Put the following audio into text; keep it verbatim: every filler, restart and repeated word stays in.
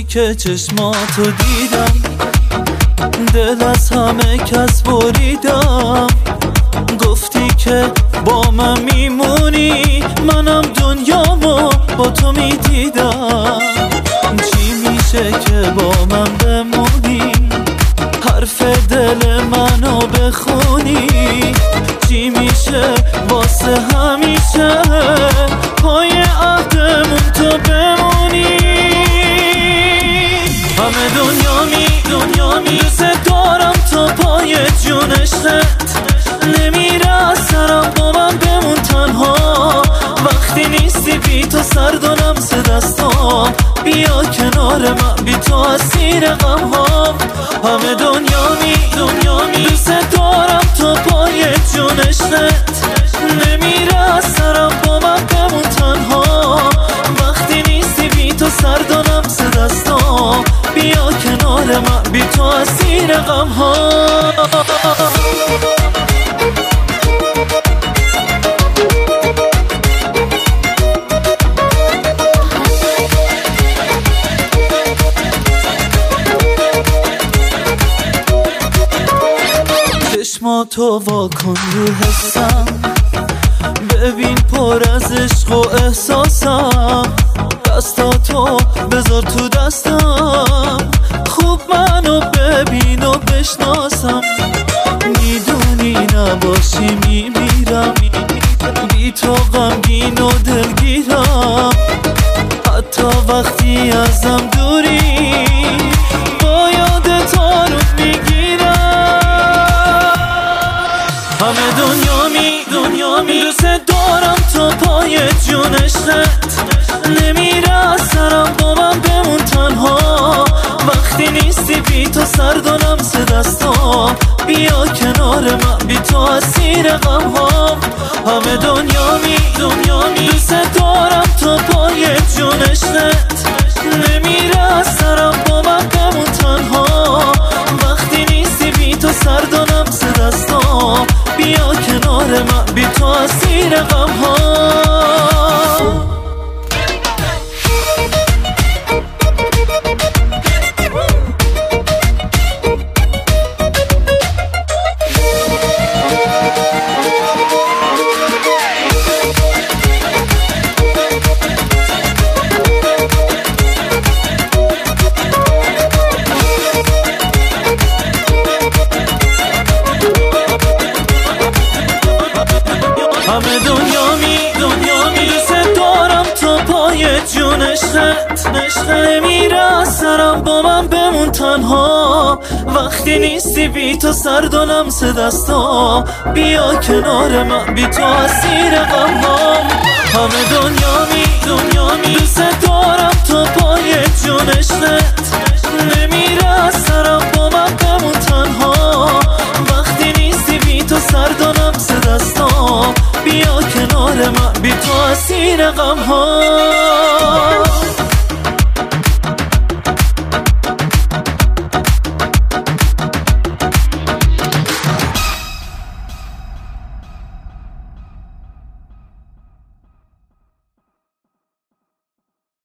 که چشماتو دیدم، دل از همه کس بریدم. گفتی که با من میمونی، منم دنیامو با تو میدیدم. چی میشه که با من بمونی، حرف دل منو بخونی؟ چی میشه واسه همیشه پای عهدمون تو بمونی؟ همه دنیا می دنیا می دوست دارم تا پای جونشت، نمیره از سرم با من بمون تنها. وقتی نیستی بی تو سرد و لمس دستام، بیا کنار من بی تو اسیر غم ها. همه دنیا می دنیا می دوست دارم تا پای جونشت، نمیره از سرم با من بمون تنها. وقتی نیستی بی تو سرد و لمس دستام، بیا کنار من بی تو اسیر غم ها. چشماتو واکن رو حسم، ببین پر از عشق و احساسم. دستاتو بذار تو دستم، خوب منو ببین و بشناسم. میدونی نباشی میمیرم، بی تو غمگین و دلگیرم. حتی وقتی ازم دوری، با یادت آروم میگیرم. همه دنیا می دنیا می دوست دارم تا پای جونشت، نمیره از سرم با من بمون تنها. وقتی نیستی بی تو سرد و لمس دستام، بیا کنار من بی تو اسیر غم ها. همه دنیا می دنیا می دوست دارم تا پای جونشت، نمیره از سرم با من بمون تنها. وقتی نیستی بی تو سرد و لمس دستام، بیا کنار من بی تو اسیر غم ها. همه دنیا می دنیا می دوست دارم تا پای جونشت، نمیره از سرم با من بمون تنها. وقتی نیستی بی تو سرد و لمس دستام، بیا کنار من بی تو اسیر غم ها. همه دنیا می دنیا می دوست دارم تا پای جونشت، نمیره از سرم با من بمون تنها. وقتی نیستی بی تو سرد و لمس دستام، بیا کنار من بی تو اسیر غم ها.